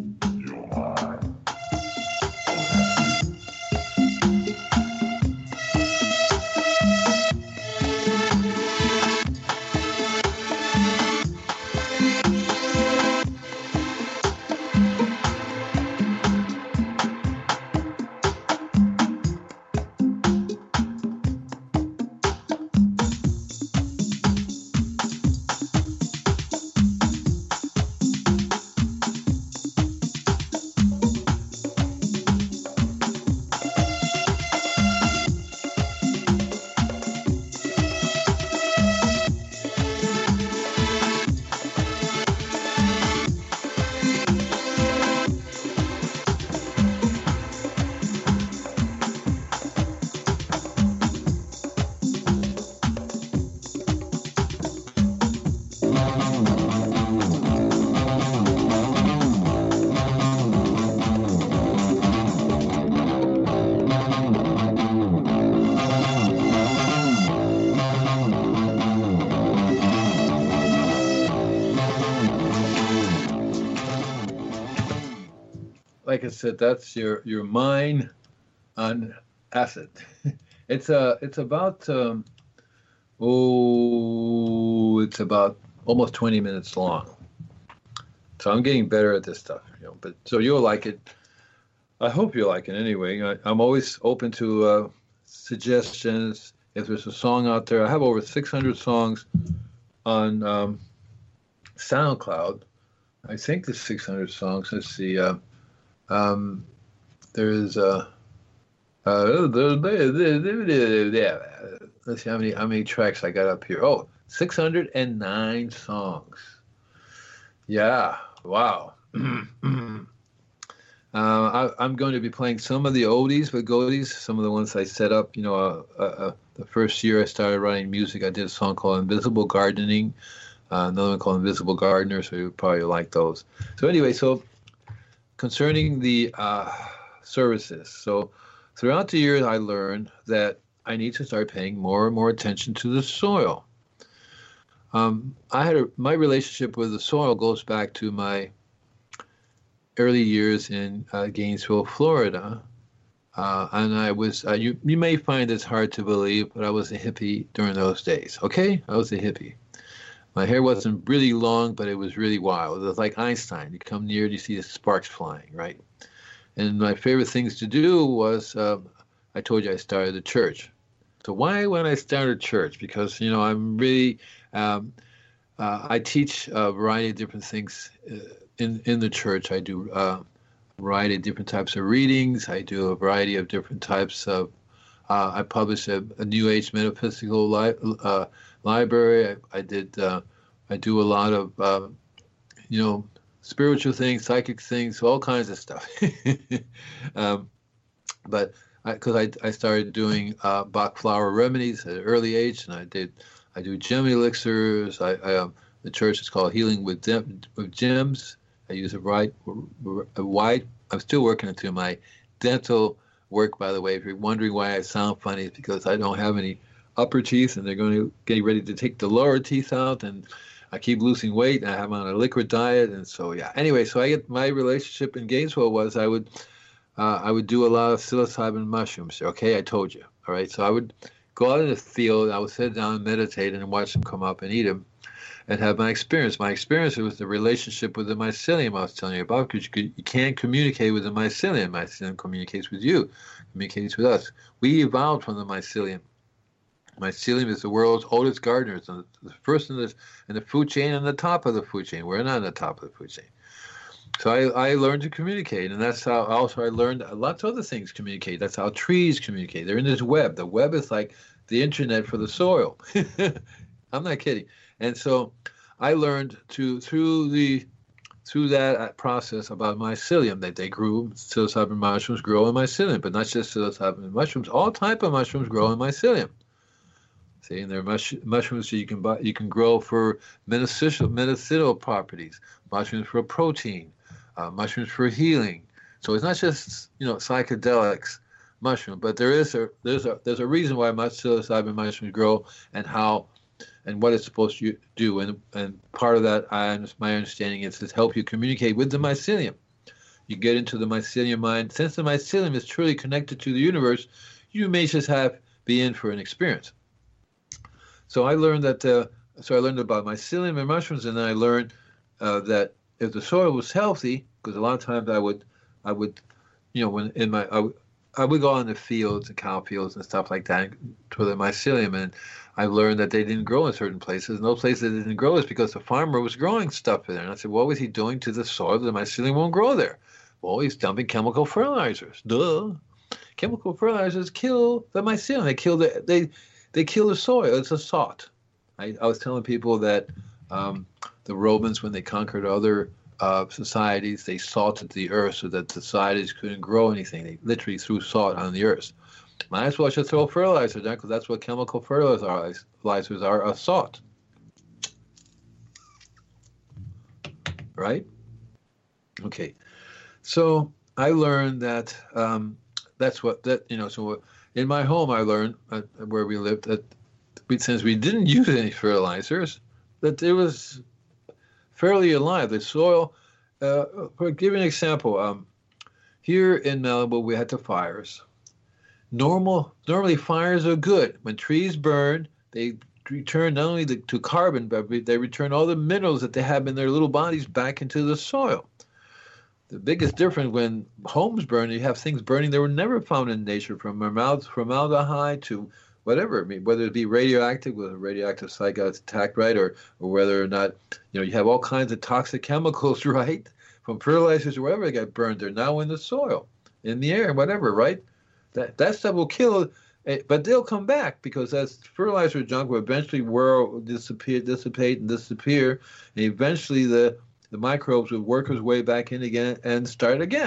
Speaker 1: Like I said, that's your your mind on acid. It's a it's about um, oh it's about almost twenty minutes long. So I'm getting better at this stuff, you know. But so you'll like it. I hope you like it anyway. I, I'm always open to uh, suggestions. If there's a song out there, I have over six hundred songs on um, SoundCloud. I think there's six hundred songs. Let's see. Uh, Um, there is uh, uh, let's see how many how many tracks I got up here. Oh, six hundred nine songs. Yeah, wow. Uh, I, I'm going to be playing some of the oldies but goldies, some of the ones I set up. You know, uh, uh, uh, the first year I started writing music, I did a song called Invisible Gardening, uh, another one called Invisible Gardener, so you probably like those. So anyway, so concerning the uh, services, so throughout the years I learned that I need to start paying more and more attention to the soil. Um, I had a, my relationship with the soil goes back to my early years in uh, Gainesville, Florida, uh, and I was. Uh, you you may find this hard to believe, but I was a hippie during those days. Okay, I was a hippie. My hair wasn't really long, but it was really wild. It was like Einstein. You come near, you see the sparks flying, right? And my favorite things to do was, uh, I told you I started a church. So why when I started church? Because, you know, I'm really, um, uh, I teach a variety of different things uh, in, in the church. I do uh, a variety of different types of readings. I do a variety of different types of, uh, I publish a, a New Age metaphysical li- uh, library. I, I did, uh, I do a lot of, uh, you know, spiritual things, psychic things, all kinds of stuff. um, but because I, I, I started doing uh, Bach flower remedies at an early age, and I did I do gem elixirs. I, I um, the church is called Healing with, Dem- with Gems. I use a wide, a wide. I'm still working into my dental work, by the way. If you're wondering why I sound funny, it's because I don't have any upper teeth, and they're going to get ready to take the lower teeth out, and I keep losing weight, and I'm on a liquid diet, and so yeah. Anyway, so I get my relationship in Gainesville was I would uh, I would do a lot of psilocybin mushrooms. Okay, I told you. All right, so I would go out in the field. I would sit down and meditate and watch them come up and eat them, and have my experience. My experience was the relationship with the mycelium I was telling you about, because you, could, you can't communicate with the mycelium. Mycelium communicates with you, communicates with us. We evolved from the mycelium. Mycelium is the world's oldest gardeners, the first in the in the food chain and the top of the food chain. We're not on the top of the food chain. So I, I learned to communicate, and that's how also I learned lots of other things communicate. That's how trees communicate. They're in this web. The web is like the internet for the soil. I'm not kidding. And so I learned to through the through that process about mycelium, that they grew, psilocybin mushrooms grow in mycelium, but not just psilocybin mushrooms. All type of mushrooms grow in mycelium. See, and there are mush, mushrooms that you can buy, you can grow for medicinal medicinal properties. Mushrooms for protein, uh, mushrooms for healing. So it's not just, you know, psychedelics mushroom, but there is a there's a there's a reason why psilocybin mushrooms grow, and how and what it's supposed to do. And and part of that, I my understanding is to help you communicate with the mycelium. You get into the mycelium mind. Since the mycelium is truly connected to the universe, you may just have be in for an experience. So I learned that. Uh, so I learned about mycelium and mushrooms, and then I learned uh, that if the soil was healthy, because a lot of times I would, I would, you know, when in my, I, would- I would go out in the fields and cow fields and stuff like that for the mycelium, and I learned that they didn't grow in certain places, and those places that didn't grow is because the farmer was growing stuff in there. And I said, what was he doing to the soil that the mycelium won't grow there? Well, he's dumping chemical fertilizers. Duh. Chemical fertilizers kill the mycelium. They kill the they. They kill the soil. It's a salt. I, I was telling people that um, the Romans, when they conquered other uh, societies, they salted the earth so that the societies couldn't grow anything. They literally threw salt on the earth. Might as well just throw fertilizer down, because that's what chemical fertilizers are, a salt. Right? Okay. So I learned that um, that's what, that, you know, so in my home, I learned uh, where we lived that we, since we didn't use any fertilizers, that it was fairly alive. The soil, uh, for give you an example, um, here in Malibu, we had the fires. Normal, normally fires are good. When trees burn, they return not only the, to carbon, but they return all the minerals that they have in their little bodies back into the soil. The biggest difference when homes burn, you have things burning that were never found in nature, from formaldehyde to whatever. I mean, whether it be radioactive, whether a radioactive site got attacked, right, or or whether or not, you know, you have all kinds of toxic chemicals, right, from fertilizers or whatever that got burned. They're now in the soil, in the air, whatever, right? That that stuff will kill, but they'll come back, because that fertilizer junk will eventually whirl, disappear, dissipate, and disappear, and eventually the the microbes would work its way back in again and start again.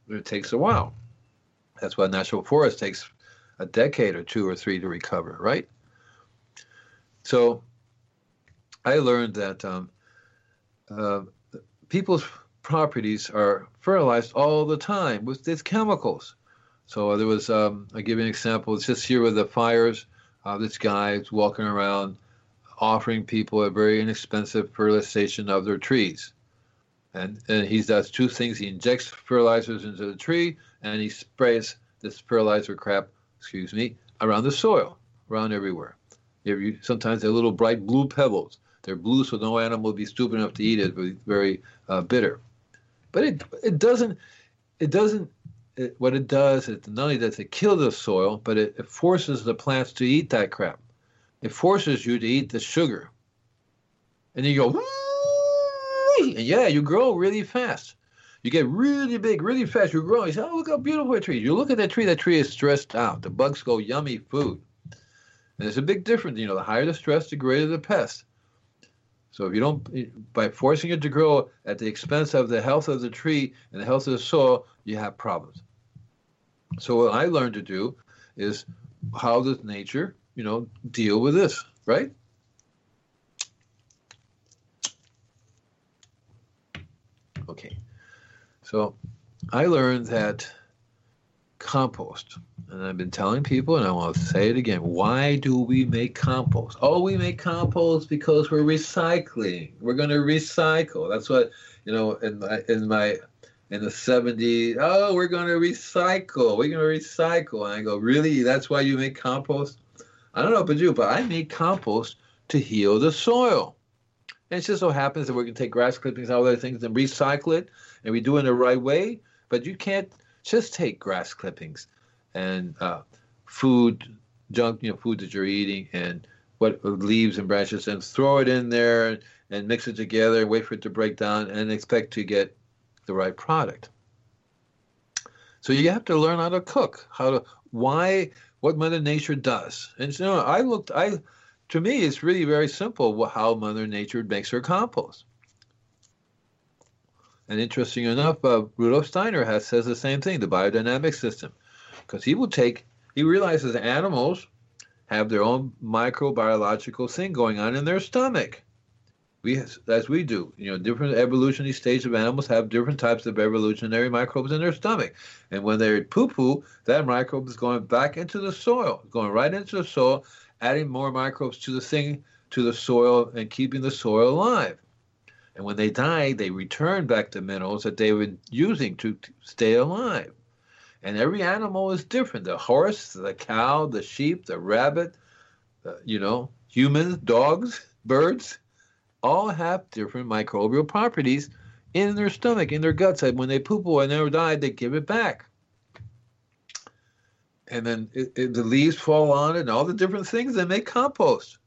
Speaker 1: It takes a while. That's why natural forest takes a decade or two or three to recover, right? So I learned that um, uh, people's properties are fertilized all the time with these chemicals. So there was, um, I'll give you an example. It's just here with the fires. Uh, this guy is walking around offering people a very inexpensive fertilization of their trees. And, and he does two things. He injects fertilizers into the tree, and he sprays this fertilizer crap, excuse me, around the soil, around everywhere. You, sometimes they're little bright blue pebbles. They're blue, so no animal would be stupid enough to eat it. But it's very uh, bitter. But it it doesn't it doesn't it, what it does is not only does it kill the soil, but it, it forces the plants to eat that crap. It forces you to eat the sugar, and you go, and yeah, you grow really fast. You get really big, really fast. You grow. You say, oh, look how beautiful a tree. You look at that tree. That tree is stressed out. The bugs go, yummy food. And there's a big difference. You know, the higher the stress, the greater the pest. So if you don't, by forcing it to grow at the expense of the health of the tree and the health of the soil, you have problems. So what I learned to do is how does nature, you know, deal with this, right? Okay. So I learned that compost, and I've been telling people, and I want to say it again, why do we make compost? Oh, we make compost because we're recycling. We're going to recycle. That's what, you know, in my, in my, in the seventies, oh, we're going to recycle. We're going to recycle. And I go, really? That's why you make compost? I don't know about you, but I make compost to heal the soil. And it just so happens that we're going to take grass clippings and other things and recycle it, and we do it in the right way. But you can't just take grass clippings and uh, food, junk, you know, food that you're eating, and what leaves and branches, and throw it in there and, and mix it together and wait for it to break down and expect to get the right product. So you have to learn how to cook, how to, why, what Mother Nature does. And you know, I looked, I, to me, it's really very simple how Mother Nature makes her compost. And interesting enough, uh, Rudolf Steiner has says the same thing, the biodynamic system, because he will take, he realizes animals have their own microbiological thing going on in their stomach. We, as we do, you know, different evolutionary stages of animals have different types of evolutionary microbes in their stomach. And when they poo-poo, that microbe is going back into the soil, going right into the soil, adding more microbes to the thing, to the soil, and keeping the soil alive. And when they die, they return back the minerals that they were using to stay alive. And every animal is different. The horse, the cow, the sheep, the rabbit, uh, you know, humans, dogs, birds, all have different microbial properties in their stomach, in their guts. And when they poo-poo and they die, they give it back. And then it, it, the leaves fall on it and all the different things, they make compost.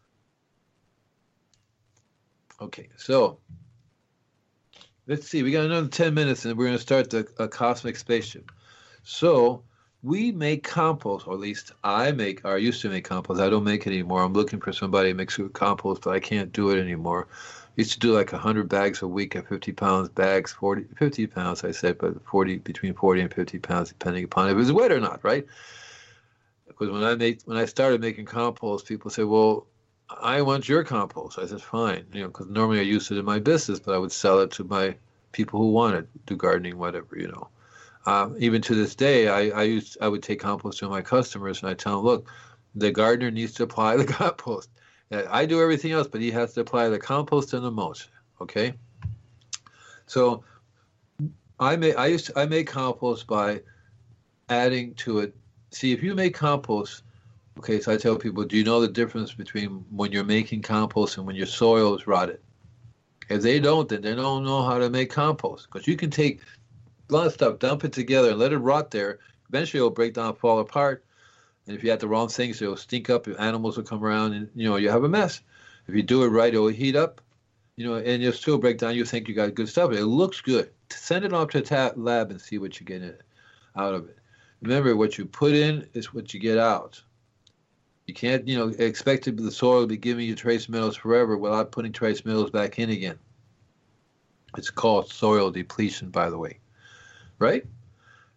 Speaker 1: Okay, so let's see. We got another ten minutes, and we're going to start the a cosmic spaceship. So we make compost, or at least I make, or I used to make compost. I don't make it anymore. I'm looking for somebody to make compost, but I can't do it anymore. I used to do like one hundred bags a week at fifty pounds bags, forty, fifty pounds, I said, but forty, between forty and fifty pounds, depending upon if it was wet or not, right? Because when I made, when I started making compost, people say, well, I want your compost. I said, fine, you know, because normally I used it in my business, but I would sell it to my people who wanted, do gardening, whatever, you know. Um, even to this day, I, I used, I would take compost to my customers, and I tell them, look, the gardener needs to apply the compost. I do everything else, but he has to apply the compost and the mulch, okay? So I make, I used to, I make compost by adding to it. See, if you make compost, okay, so I tell people, do you know the difference between when you're making compost and when your soil is rotted? If they don't, then they don't know how to make compost. Because you can take a lot of stuff, dump it together, and let it rot there. Eventually, it'll break down, fall apart. And if you have the wrong things, it'll stink up. Animals will come around, and you know you have a mess. If you do it right, it'll heat up, you know, and you'll still break down. You think you got good stuff. It looks good. Send it off to a lab and see what you get in it, out of it. Remember, what you put in is what you get out. You can't, you know, expect the soil to be giving you trace minerals forever without putting trace minerals back in again. It's called soil depletion, by the way, right?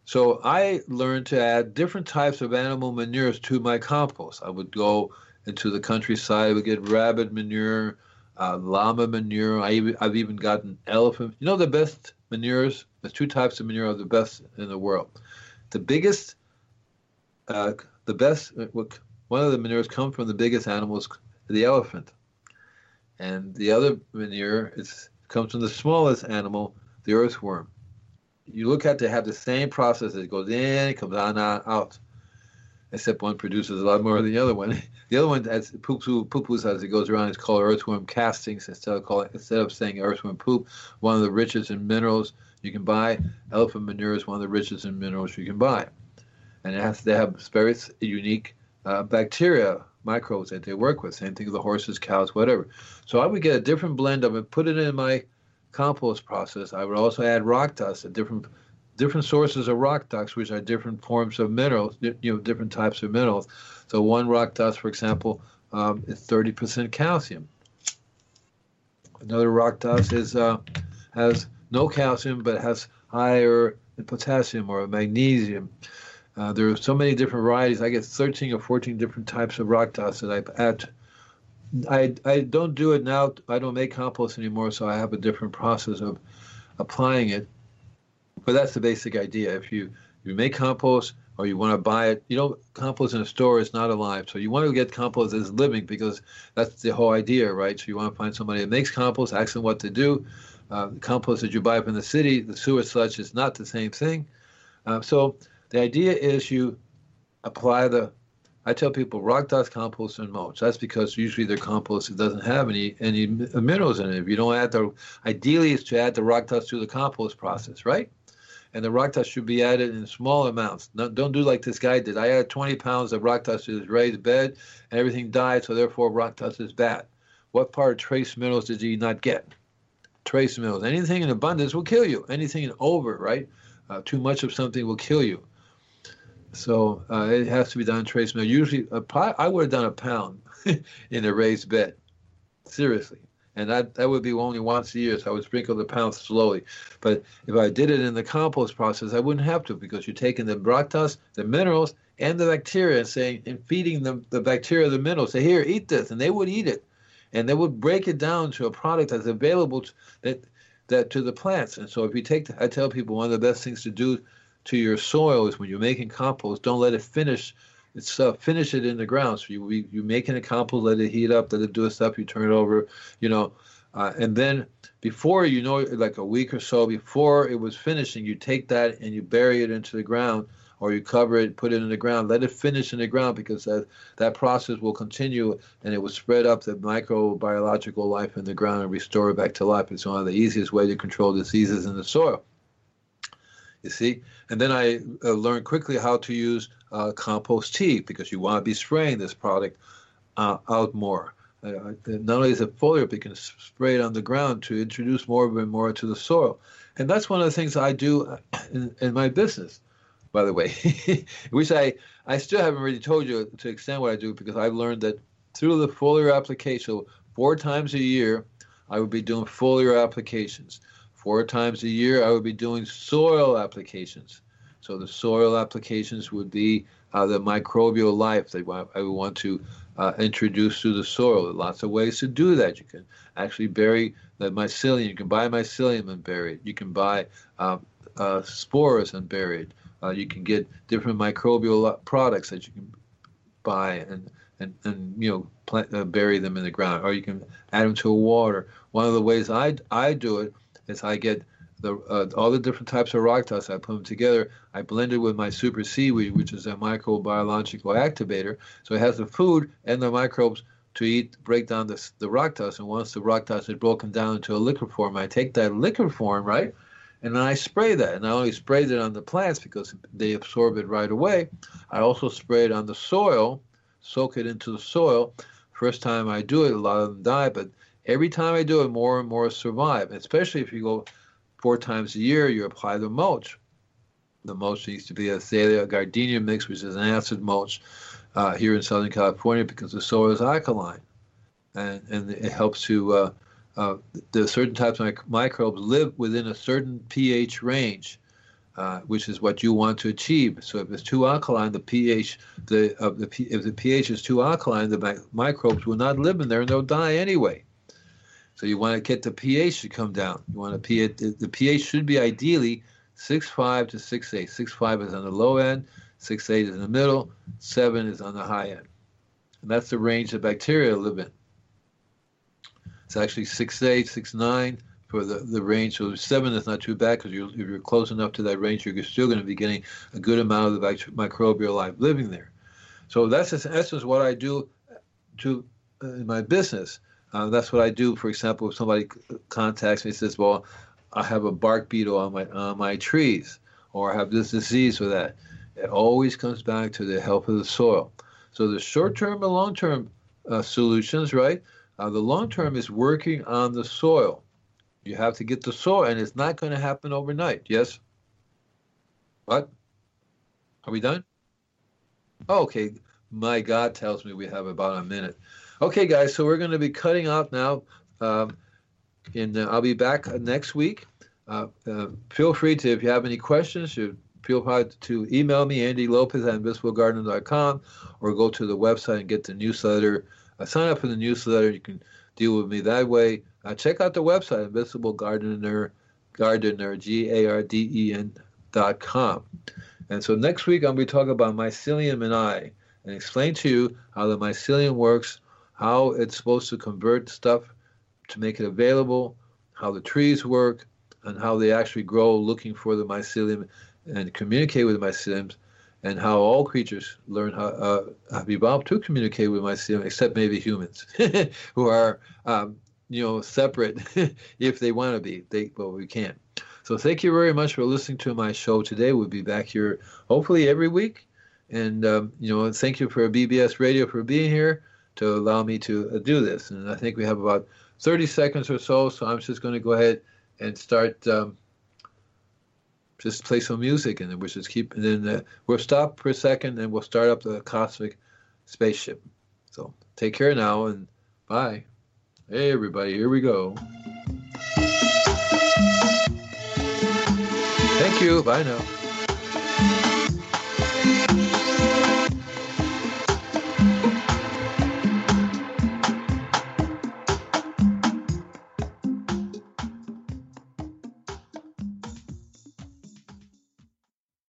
Speaker 1: So I learned to add different types of animal manures to my compost. I would go into the countryside, I would get rabbit manure, uh, llama manure. I even, I've even gotten elephant. You know the best manures? There's two types of manure are the best in the world. The biggest, uh, the best, one of the manures come from the biggest animals, the elephant. And the other manure is, comes from the smallest animal, the earthworm. You look at, they have the same process. It goes in, it comes on, on out. Except one produces a lot more than the other one. The other one has poo-poo, poo-poos as it goes around. It's called earthworm castings instead of calling, instead of saying earthworm poop. One of the richest in minerals you can buy. Elephant manure is one of the richest in minerals you can buy, and it has to have very unique uh, bacteria, microbes that they work with. Same thing with the horses, cows, whatever. So I would get a different blend of it, put it in my compost process. I would also add rock dust, a different different sources of rock dust, which are different forms of minerals, you know, different types of minerals. So one rock dust, for example, um, is thirty percent calcium. Another rock dust is uh, has no calcium, but has higher potassium or magnesium. Uh, there are so many different varieties. I get thirteen or fourteen different types of rock dust that I add. I, I don't do it now. I don't make compost anymore, so I have a different process of applying it. But that's the basic idea. If you, you make compost or you want to buy it, you know, compost in a store is not alive. So you want to get compost that's living because that's the whole idea, right? So you want to find somebody that makes compost, ask them what to do. Uh, the compost that you buy up in the city, the sewer sludge is not the same thing. Uh, so the idea is you apply the, I tell people rock dust, compost, and mulch. That's because usually their compost, it doesn't have any any minerals in it. If you don't add the, ideally it's to add the rock dust to the compost process, right? And the rock dust should be added in small amounts. No, don't do like this guy did. I added twenty pounds of rock dust to his raised bed, and everything died, so therefore rock dust is bad. What part of trace minerals did he not get? Trace minerals. Anything in abundance will kill you. Anything in over, right? Uh, too much of something will kill you. So uh, it has to be done in trace minerals. Usually, a pot, I would have done a pound in a raised bed. Seriously. And that, that would be only once a year, so I would sprinkle the pounds slowly. But if I did it in the compost process, I wouldn't have to, because you're taking the rock dust, the minerals, and the bacteria, and saying, and feeding them the bacteria, the minerals. Say, here, eat this, and they would eat it, and they would break it down to a product that's available to, that that to the plants. And so, if you take, the, I tell people one of the best things to do to your soil is when you're making compost, don't let it finish. It's uh, finish it in the ground. So you you making a compost, let it heat up, let it do its stuff. You turn it over, you know, uh, and then before you know, like a week or so before it was finishing, you take that and you bury it into the ground, or you cover it, put it in the ground, let it finish in the ground, because that that process will continue and it will spread up the microbiological life in the ground and restore it back to life. It's one of the easiest way to control diseases in the soil. You see, and then I uh, learned quickly how to use uh, compost tea, because you want to be spraying this product uh, out more. Uh, not only is it foliar, but you can spray it on the ground to introduce more and more to the soil. And that's one of the things I do in, in my business, by the way, which I, I still haven't really told you to extent what I do, because I've learned that through the foliar application, four times a year, I would be doing foliar applications. Four times a year, I would be doing soil applications. So the soil applications would be uh, the microbial life that I would want to uh, introduce to the soil. There are lots of ways to do that. You can actually bury the mycelium. You can buy mycelium and bury it. You can buy uh, uh, spores and bury it. Uh, you can get different microbial products that you can buy and and, and you know plant, uh, bury them in the ground, or you can add them to water. One of the ways I I do it is I get the uh, all the different types of rock dust. I put them together. I blend it with my super seaweed, which is a microbiological activator. So it has the food and the microbes to eat, break down the the rock dust. And once the rock dust is broken down into a liquid form, I take that liquid form, right, and then I spray that. And I only spray it on the plants because they absorb it right away. I also spray it on the soil, soak it into the soil. First time I do it, a lot of them die, but every time I do it, more and more survive. Especially if you go four times a year, you apply the mulch. The mulch needs to be a Thalia gardenia mix, which is an acid mulch uh, here in Southern California, because the soil is alkaline. And, and it helps to, uh, uh, the certain types of mic- microbes live within a certain pH range. uh, which is what you want to achieve. So if it's too alkaline, the pH, the, uh, the if the pH is too alkaline, the mi- microbes will not live in there and they'll die anyway. So you want to get the pH to come down. You want to pH, the pH should be ideally six point five to six point eight. six point five is on the low end, six point eight is in the middle, seven is on the high end. And that's the range that bacteria live in. It's actually six point eight, six point nine for the, the range. So seven is not too bad because you're, if you're close enough to that range, you're still going to be getting a good amount of the microbial life living there. So that's in essence what I do to uh, in my business. Uh, that's what I do. For example, if somebody contacts me and says, well, I have a bark beetle on my on my trees, or I have this disease or that, it always comes back to the health of the soil. So the short-term and long-term uh, solutions, right? Uh, the long-term is working on the soil. You have to get the soil, and it's not going to happen overnight. Yes? What? Are we done? Oh, okay. My God tells me we have about a minute. Okay, guys, so we're going to be cutting out now. Um, and uh, I'll be back next week. Uh, uh, feel free to, if you have any questions, you feel free to email me, Andy Lopez at invincible gardener dot com, or go to the website and get the newsletter. Uh, sign up for the newsletter. You can deal with me that way. Uh, check out the website, Invincible Gardener, Gardener, G A R D E N dot com. And so next week, I'm going to be talking about mycelium and I, and explain to you how the mycelium works, how it's supposed to convert stuff to make it available, how the trees work, and how they actually grow looking for the mycelium and communicate with the mycelium, and how all creatures learn how uh, have evolved to communicate with mycelium, except maybe humans, who are um, you know separate if they want to be. They well, we can't. So thank you very much for listening to my show today. We'll be back here hopefully every week, and um, you know thank you for B B S Radio for being here to allow me to uh, do this. And I think we have about thirty seconds or so, so I'm just going to go ahead and start. Um, Just play some music, and then we'll just keep. And then uh, we'll stop for a second, and we'll start up the cosmic spaceship. So take care now, and bye. Hey, everybody, here we go. Thank you. Bye now.